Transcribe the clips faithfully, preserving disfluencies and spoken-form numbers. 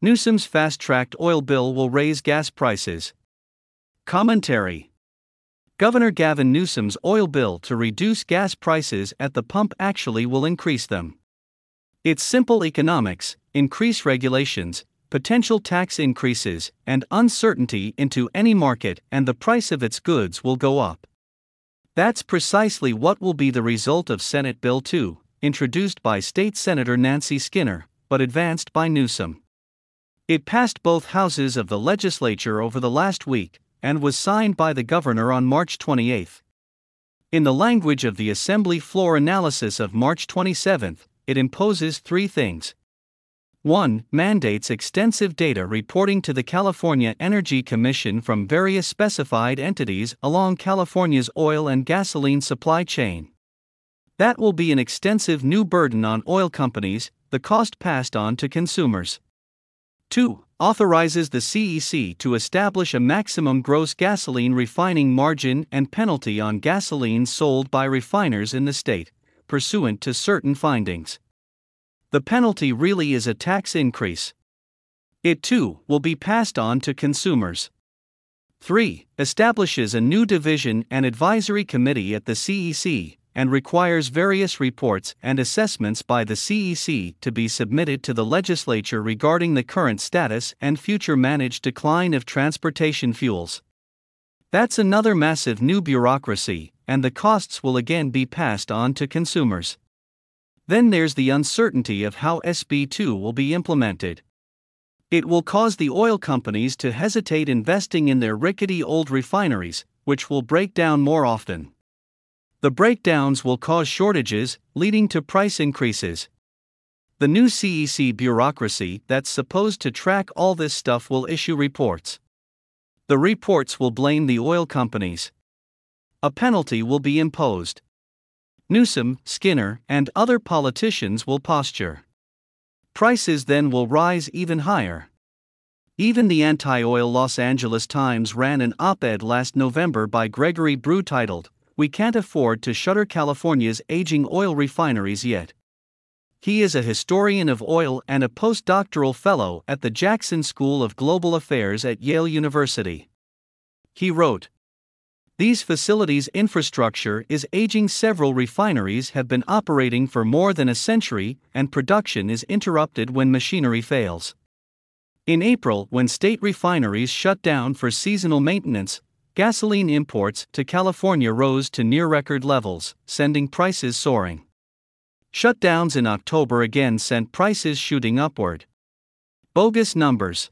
Newsom's fast-tracked oil bill will raise gas prices. Commentary. Governor Gavin Newsom's oil bill to reduce gas prices at the pump actually will increase them. It's simple economics: increase regulations, potential tax increases, and uncertainty into any market, and the price of its goods will go up. That's precisely what will be the result of Senate Bill two, introduced by State Senator Nancy Skinner, but advanced by Newsom. It passed both houses of the legislature over the last week, and was signed by the governor on March twenty-eighth. In the language of the Assembly floor analysis of March twenty-seventh, it imposes three things. one. Mandates extensive data reporting to the California Energy Commission from various specified entities along California's oil and gasoline supply chain. That will be an extensive new burden on oil companies, the cost passed on to consumers. two. Authorizes the C E C to establish a maximum gross gasoline refining margin and penalty on gasoline sold by refiners in the state, pursuant to certain findings. The penalty really is a tax increase. It too will be passed on to consumers. three. Establishes a new division and advisory committee at the C E C, and requires various reports and assessments by the C E C to be submitted to the legislature regarding the current status and future managed decline of transportation fuels. That's another massive new bureaucracy, and the costs will again be passed on to consumers. Then there's the uncertainty of how S B two will be implemented. It will cause the oil companies to hesitate investing in their rickety old refineries, which will break down more often. The breakdowns will cause shortages, leading to price increases. The new C E C bureaucracy that's supposed to track all this stuff will issue reports. The reports will blame the oil companies. A penalty will be imposed. Newsom, Skinner, and other politicians will posture. Prices then will rise even higher. Even the anti-oil Los Angeles Times ran an op-ed last November by Gregory Brew titled, "We Can't Afford to Shutter California's Aging Oil Refineries Yet." He is a historian of oil and a postdoctoral fellow at the Jackson School of Global Affairs at Yale University. He wrote, "These facilities' infrastructure is aging. Several refineries have been operating for more than a century, and production is interrupted when machinery fails." In April, when state refineries shut down for seasonal maintenance, gasoline imports to California rose to near-record levels, sending prices soaring. Shutdowns in October again sent prices shooting upward. Bogus numbers.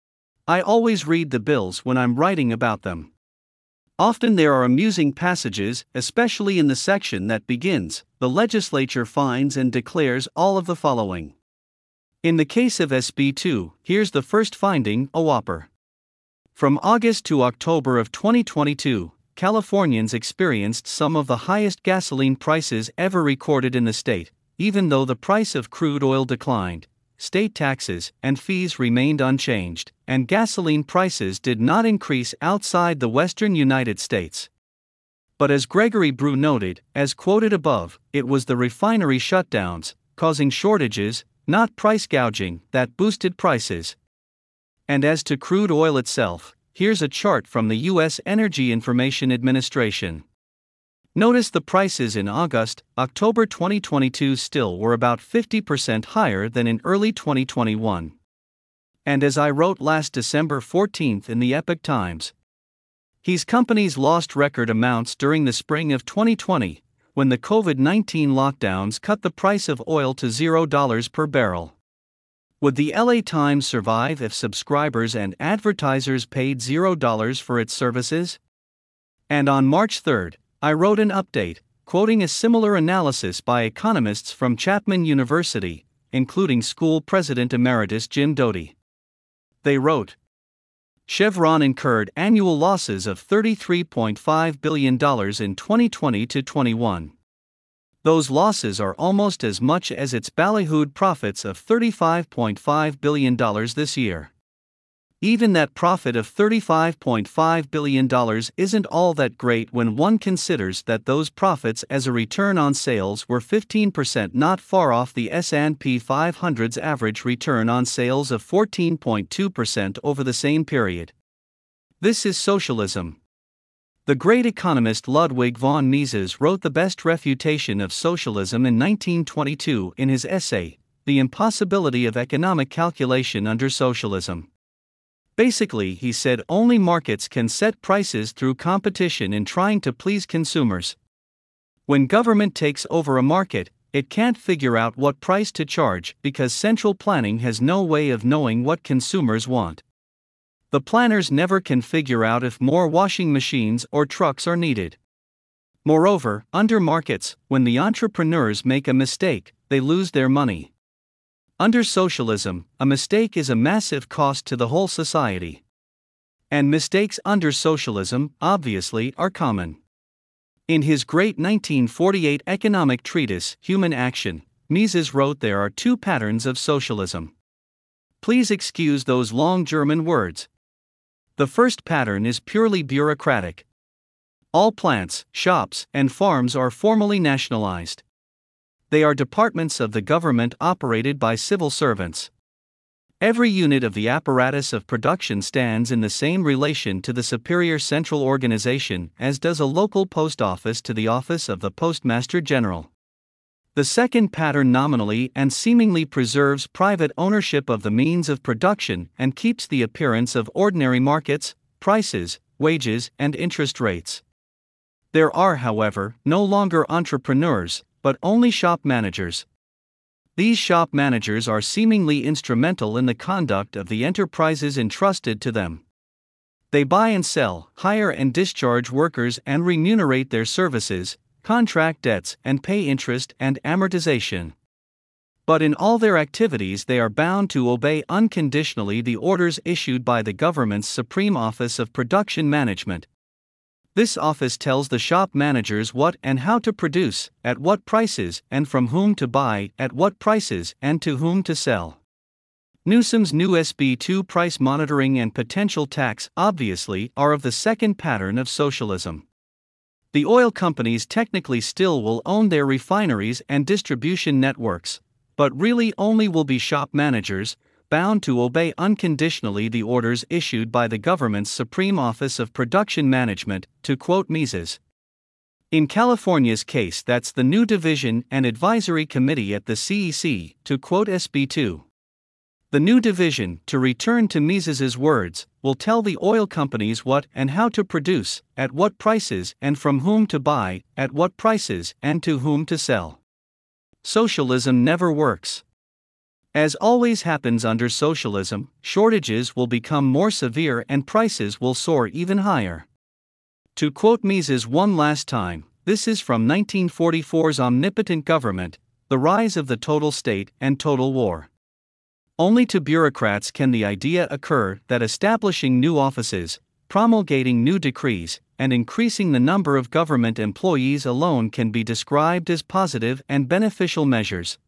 I always read the bills when I'm writing about them. Often there are amusing passages, especially in the section that begins, "The legislature finds and declares all of the following." In the case of S B two, here's the first finding, a whopper. From August to October of twenty twenty-two, Californians experienced some of the highest gasoline prices ever recorded in the state, even though the price of crude oil declined. State taxes and fees remained unchanged, and gasoline prices did not increase outside the western United States. But as Gregory Brew noted, as quoted above, it was the refinery shutdowns, causing shortages, not price gouging, that boosted prices. And as to crude oil itself, here's a chart from the U S Energy Information Administration. Notice the prices in August, October twenty twenty-two still were about fifty percent higher than in early twenty twenty-one. And as I wrote last December fourteenth in the Epoch Times, these companies lost record amounts during the spring of twenty twenty, when the COVID nineteen lockdowns cut the price of oil to zero dollars per barrel. Would the L A Times survive if subscribers and advertisers paid zero dollars for its services? And on March third, I wrote an update, quoting a similar analysis by economists from Chapman University, including school president emeritus Jim Doty. They wrote, Chevron incurred annual losses of thirty-three point five billion dollars in twenty twenty to twenty-one. Those losses are almost as much as its ballyhooed profits of thirty-five point five billion dollars this year. Even that profit of thirty-five point five billion dollars isn't all that great when one considers that those profits as a return on sales were fifteen percent, not far off the S and P five hundred's average return on sales of fourteen point two percent over the same period. This is socialism. The great economist Ludwig von Mises wrote the best refutation of socialism in nineteen twenty-two in his essay, The Impossibility of Economic Calculation Under Socialism. Basically, he said only markets can set prices through competition in trying to please consumers. When government takes over a market, it can't figure out what price to charge because central planning has no way of knowing what consumers want. The planners never can figure out if more washing machines or trucks are needed. Moreover, under markets, when the entrepreneurs make a mistake, they lose their money. Under socialism, a mistake is a massive cost to the whole society. And mistakes under socialism, obviously, are common. In his great nineteen forty-eight economic treatise, Human Action, Mises wrote there are two patterns of socialism. Please excuse those long German words. The first pattern is purely bureaucratic. All plants, shops, and farms are formally nationalized. They are departments of the government operated by civil servants. Every unit of the apparatus of production stands in the same relation to the superior central organization as does a local post office to the office of the Postmaster General. The second pattern nominally and seemingly preserves private ownership of the means of production and keeps the appearance of ordinary markets, prices, wages, and interest rates. There are, however, no longer entrepreneurs, but only shop managers. These shop managers are seemingly instrumental in the conduct of the enterprises entrusted to them. They buy and sell, hire and discharge workers and remunerate their services, contract debts and pay interest and amortization. But in all their activities they are bound to obey unconditionally the orders issued by the government's Supreme Office of Production Management. This office tells the shop managers what and how to produce, at what prices, and from whom to buy, at what prices, and to whom to sell. Newsom's new S B two price monitoring and potential tax, obviously, are of the second pattern of socialism. The oil companies technically still will own their refineries and distribution networks, but really only will be shop managers, bound to obey unconditionally the orders issued by the government's Supreme Office of Production Management, to quote Mises. In California's case, that's the new division and advisory committee at the C E C, to quote S B two. The new division, to return to Mises's words, will tell the oil companies what and how to produce, at what prices, and from whom to buy, at what prices, and to whom to sell. Socialism never works. As always happens under socialism, shortages will become more severe and prices will soar even higher. To quote Mises one last time, this is from nineteen forty-four's Omnipotent Government, The Rise of the Total State and Total War. Only to bureaucrats can the idea occur that establishing new offices, promulgating new decrees, and increasing the number of government employees alone can be described as positive and beneficial measures.